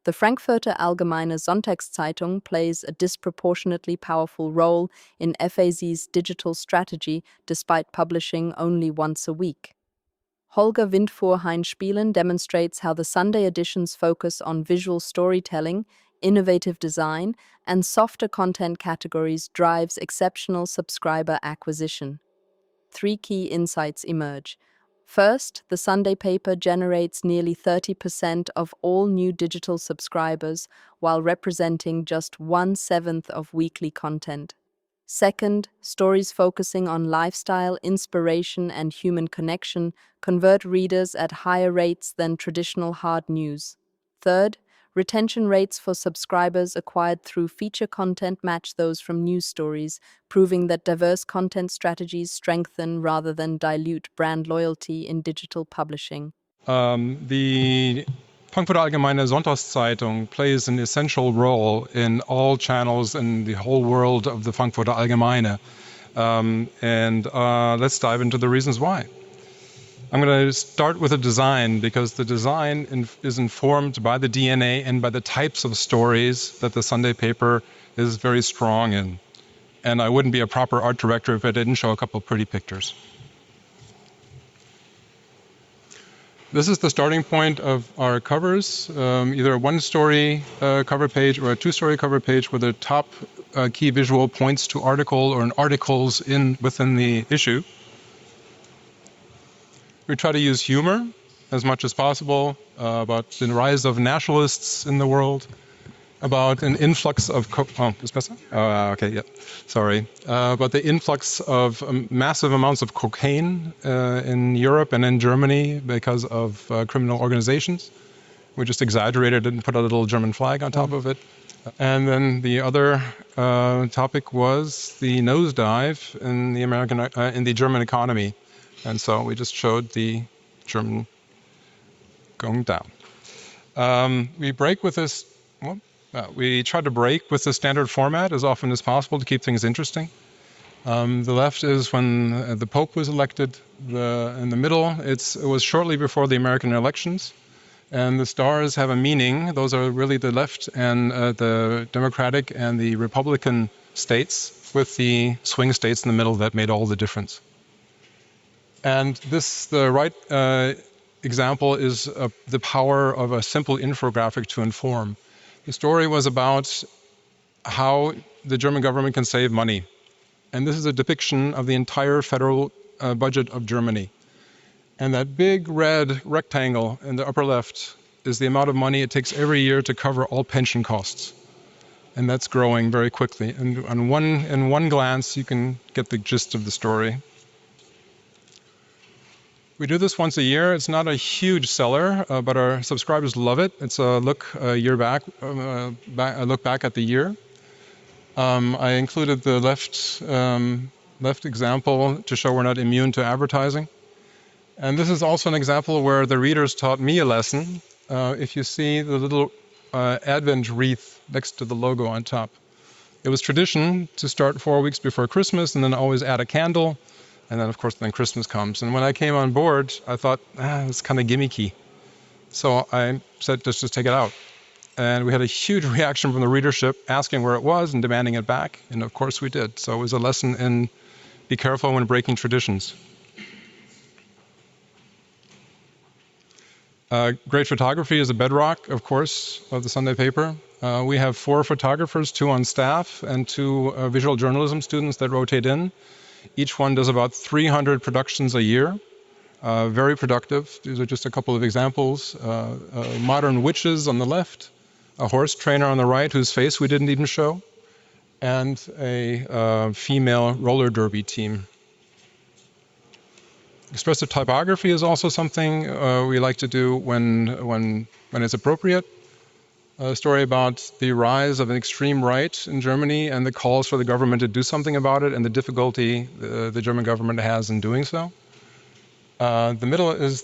The Frankfurter Allgemeine Sonntagszeitung plays a disproportionately powerful role in FAZ's digital strategy despite publishing only once a week. Holger Windfuhr-Heinspielen demonstrates how the Sunday editions focus on visual storytelling, innovative design, and softer content categories drives exceptional subscriber acquisition. 3 key insights emerge. First, the Sunday paper generates nearly 30% of all new digital subscribers while representing just 1/7 of weekly content. Second, stories focusing on lifestyle, inspiration, and human connection convert readers at higher rates than traditional hard news. Third, retention rates for subscribers acquired through feature content match those from news stories, proving that diverse content strategies strengthen rather than dilute brand loyalty in digital publishing. The Frankfurter Allgemeine Sonntagszeitung plays an essential role in all channels in the whole world of the Frankfurter Allgemeine. Let's dive into the reasons why. I'm going to start with the design because the design is informed by the DNA and by the types of stories that the Sunday paper is very strong in. And I wouldn't be a proper art director if I didn't show a couple pretty pictures. This is the starting point of our covers, either a one-story cover page or a two-story cover page where the top key visual points to article or articles within the issue. We try to use humor as much as possible about the rise of nationalists in the world, about an influx of about the influx of massive amounts of cocaine in Europe and in Germany because of criminal organizations. We just exaggerated it and put a little German flag on top of it. And then the other topic was the nosedive in the German economy. And so we just showed the German going down. We try to break with the standard format as often as possible to keep things interesting. The left is when the Pope was elected. In the middle, it was shortly before the American elections. And the stars have a meaning. Those are really the left and the Democratic and the Republican states, with the swing states in the middle that made all the difference. And the right example is the power of a simple infographic to inform. The story was about how the German government can save money. And this is a depiction of the entire federal budget of Germany. And that big red rectangle in the upper left is the amount of money it takes every year to cover all pension costs. And that's growing very quickly. And in one glance, you can get the gist of the story. We do this once a year. It's not a huge seller, but our subscribers love it. It's a look a look back at the year. I included the left example to show we're not immune to advertising. And this is also an example where the readers taught me a lesson. If you see the little Advent wreath next to the logo on top. It was tradition to start 4 weeks before Christmas and then always add a candle. And then, of course, Christmas comes. And when I came on board, I thought, it's kind of gimmicky. So I said, let's just take it out. And we had a huge reaction from the readership asking where it was and demanding it back. And of course we did. So it was a lesson in be careful when breaking traditions. Great photography is a bedrock, of course, of the Sunday paper. We have 4 photographers, 2 on staff, and 2 visual journalism students that rotate in. Each one does about 300 productions a year. Very productive. These are just a couple of examples. Modern witches on the left, a horse trainer on the right whose face we didn't even show, and a female roller derby team. Expressive typography is also something we like to do when it's appropriate. A story about the rise of an extreme right in Germany and the calls for the government to do something about it and the difficulty the German government has in doing so. The middle is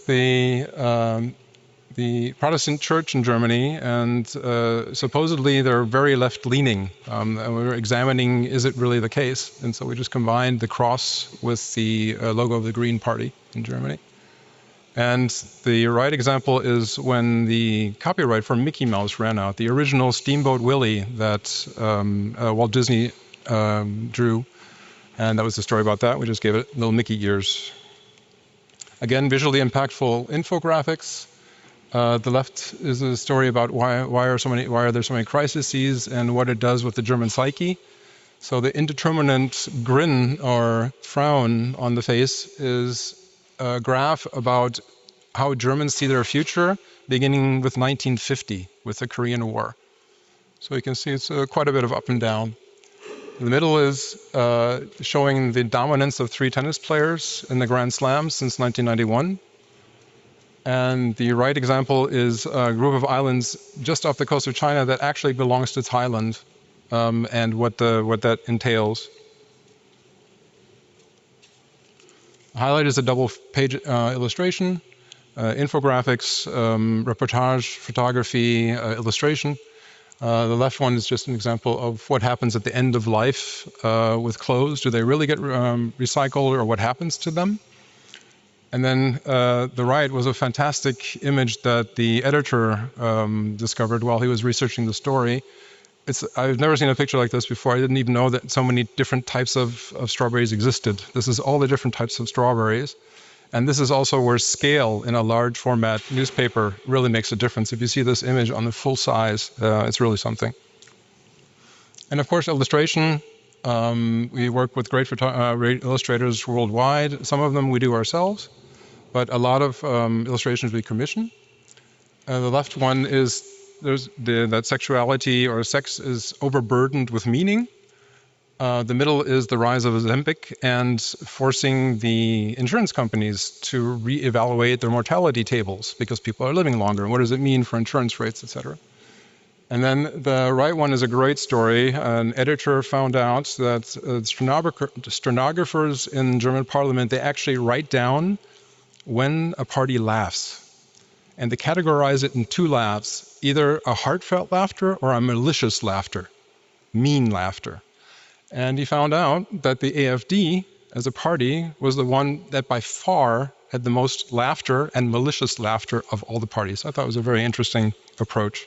the Protestant church in Germany, and supposedly they're very left-leaning. And we're examining, is it really the case? And so we just combined the cross with the logo of the Green Party in Germany. And the right example is when the copyright for Mickey Mouse ran out, the original Steamboat Willie that Walt Disney drew. And that was the story about that. We just gave it little Mickey ears. Again, visually impactful infographics. The left is a story about why are there so many crises and what it does with the German psyche. So the indeterminate grin or frown on the face is a graph about how Germans see their future, beginning with 1950, with the Korean War. So you can see it's quite a bit of up and down. The middle is showing the dominance of 3 tennis players in the Grand Slam since 1991. And the right example is a group of islands just off the coast of China that actually belongs to Thailand, and what that entails. Highlight is a double-page illustration, infographics, reportage, photography, illustration. The left one is just an example of what happens at the end of life with clothes. Do they really get recycled, or what happens to them? And then the right was a fantastic image that the editor discovered while he was researching the story. I've never seen a picture like this before. I didn't even know that so many different types of strawberries existed. This is all the different types of strawberries. And this is also where scale in a large format newspaper really makes a difference. If you see this image on the full size, it's really something. And of course, illustration. We work with great illustrators worldwide. Some of them we do ourselves, but a lot of illustrations we commission. The left one is that sexuality or sex is overburdened with meaning. The middle is the rise of Ozempic and forcing the insurance companies to reevaluate their mortality tables because people are living longer. And what does it mean for insurance rates, et cetera? And then the right one is a great story. An editor found out that stenographers in German parliament, they actually write down when a party laughs. And they categorize it in 2 laughs, either a heartfelt laughter or a malicious laughter, mean laughter. And he found out that the AfD, as a party, was the one that by far had the most laughter and malicious laughter of all the parties. I thought it was a very interesting approach.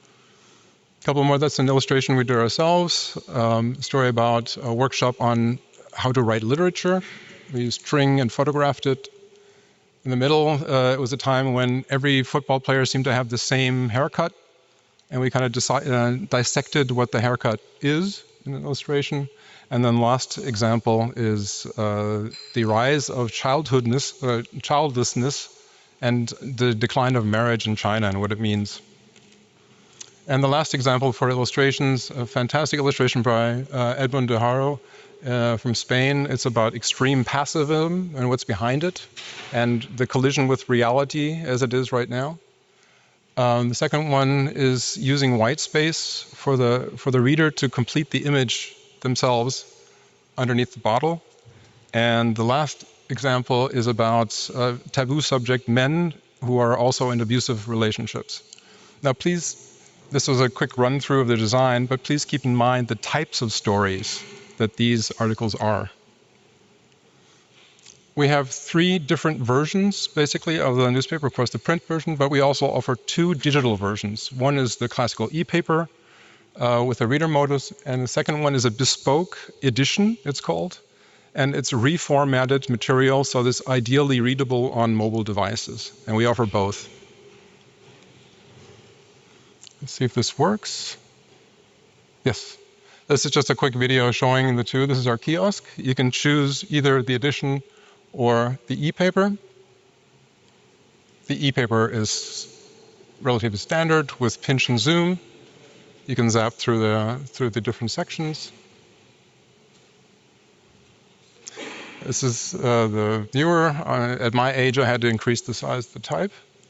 A couple more. That's an illustration we did ourselves. A story about a workshop on how to write literature. We used string and photographed it. In the middle, it was a time when every football player seemed to have the same haircut. And we kind of dissected what the haircut is in an illustration. And then last example is the rise of childlessness and the decline of marriage in China and what it means. And the last example for illustrations, a fantastic illustration by Edmund de Haro from Spain. It's about extreme pacifism and what's behind it, and the collision with reality as it is right now. The second one is using white space for the reader to complete the image themselves underneath the bottle. And the last example is about taboo subject men who are also in abusive relationships. Now, please, this was a quick run through of the design, but please keep in mind the types of stories that these articles are. We have 3 different versions, basically, of the newspaper. Of course, the print version, but we also offer 2 digital versions. One is the classical e-paper with a reader modus, and the second one is a bespoke edition, it's called, and it's reformatted material, so it's ideally readable on mobile devices, and we offer both. Let's see if this works. Yes. This is just a quick video showing the 2. This is our kiosk. You can choose either the edition or the e-paper. The e-paper is relatively standard with pinch and zoom. You can zap through the different sections. This is the viewer. At my age, I had to increase the size of the type.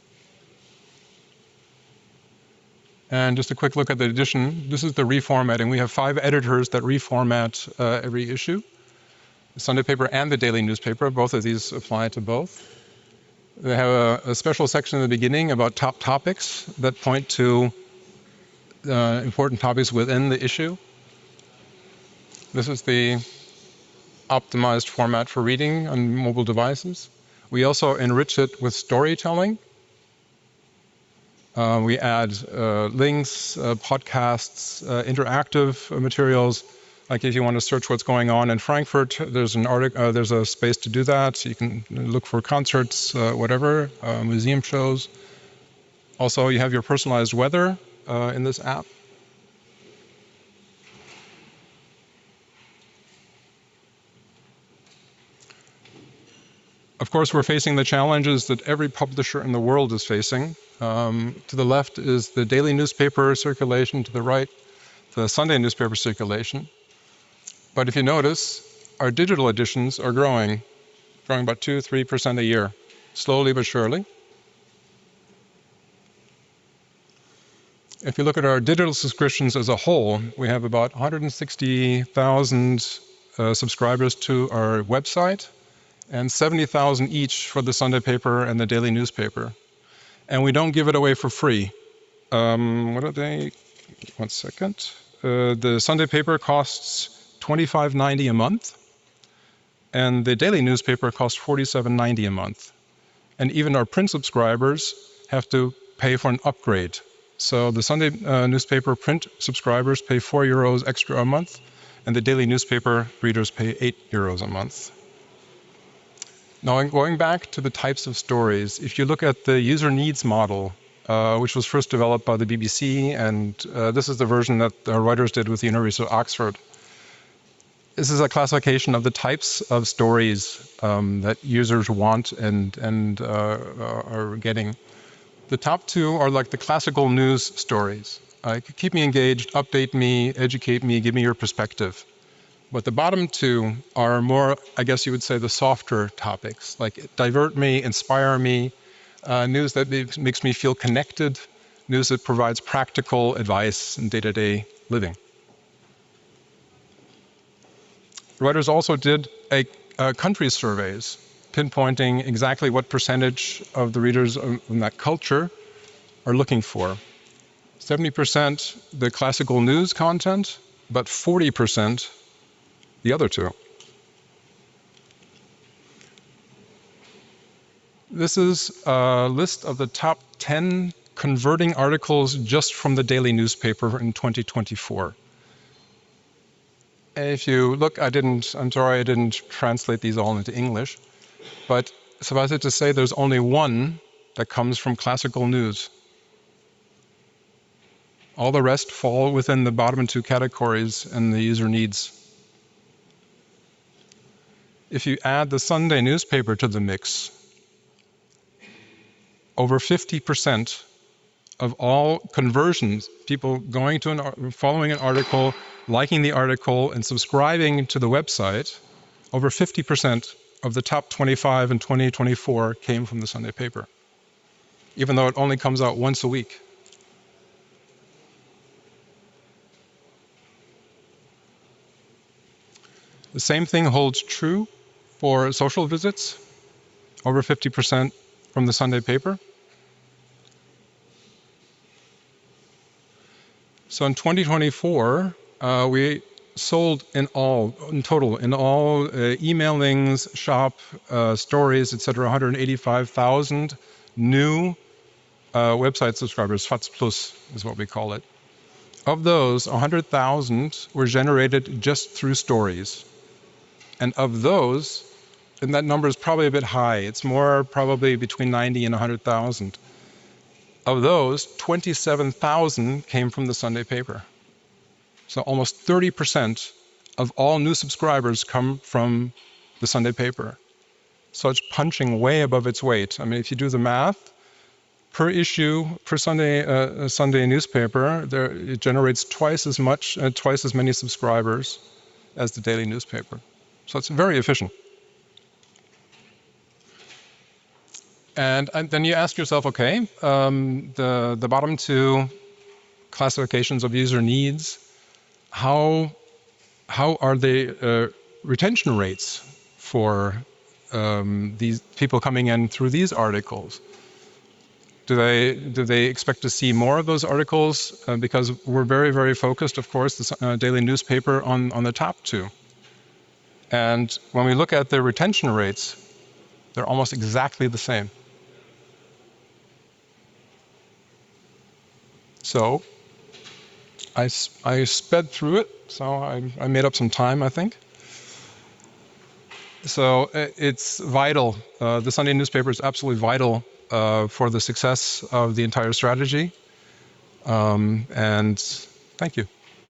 And just a quick look at the edition. This is the reformatting. We have 5 editors that reformat every issue. The Sunday paper and the daily newspaper, both of these apply to both. They have a special section in the beginning about top topics that point to important topics within the issue. This is the optimized format for reading on mobile devices. We also enrich it with storytelling. We add links, podcasts, interactive materials. Like if you want to search what's going on in Frankfurt, there's a space to do that. You can look for concerts, whatever, museum shows. Also, you have your personalized weather in this app. Of course, we're facing the challenges that every publisher in the world is facing. To the left is the daily newspaper circulation, to the right, the Sunday newspaper circulation. But if you notice, our digital editions are growing about 2-3% a year, slowly but surely. If you look at our digital subscriptions as a whole, we have about 160,000 subscribers to our website, and 70,000 each for the Sunday paper and the daily newspaper. And we don't give it away for free. What are they? 1 second. The Sunday paper costs $25.90 a month, and the daily newspaper costs $47.90 a month. And even our print subscribers have to pay for an upgrade. So the Sunday newspaper print subscribers pay €4 extra a month, and the daily newspaper readers pay €8 a month. Now, going back to the types of stories, if you look at the user needs model, which was first developed by the BBC, and this is the version that Reuters did with the University of Oxford. This is a classification of the types of stories that users want and are getting. The top two are like the classical news stories. Keep me engaged, update me, educate me, give me your perspective. But the bottom two are more, I guess you would say, the softer topics, like divert me, inspire me, news that makes me feel connected, news that provides practical advice in day-to-day living. Reuters also did country surveys, pinpointing exactly what percentage of the readers in that culture are looking for. 70% the classical news content, but 40% the other two. This is a list of the top 10 converting articles just from the daily newspaper in 2024. If you look, I'm sorry I didn't translate these all into English, but suffice it to say there's only one that comes from classical news. All the rest fall within the bottom two categories and the user needs. If you add the Sunday newspaper to the mix, over 50% of all conversions, people going to following an article, liking the article, and subscribing to the website, over 50% of the top 25 in 2024 came from the Sunday paper, even though it only comes out once a week. The same thing holds true for social visits, over 50% from the Sunday paper. So in 2024, we sold in total, emailings, shop, stories, etc., 185,000 new website subscribers. FATS Plus is what we call it. Of those, 100,000 were generated just through stories. And of those, and that number is probably a bit high, it's more probably between 90 and 100,000. Of those, 27,000 came from the Sunday paper. So almost 30% of all new subscribers come from the Sunday paper. So it's punching way above its weight. I mean, if you do the math, per issue, per Sunday newspaper, it generates twice as many subscribers as the daily newspaper. So it's very efficient. And then you ask yourself, okay, the bottom two classifications of user needs, how are the retention rates for these people coming in through these articles? Do they expect to see more of those articles? Because we're very, very focused, of course, the daily newspaper on the top two. And when we look at the retention rates, They're almost exactly the same. So I sped through it, so I made up some time, I think. So it's vital. The Sunday newspaper is absolutely vital for the success of the entire strategy. And thank you.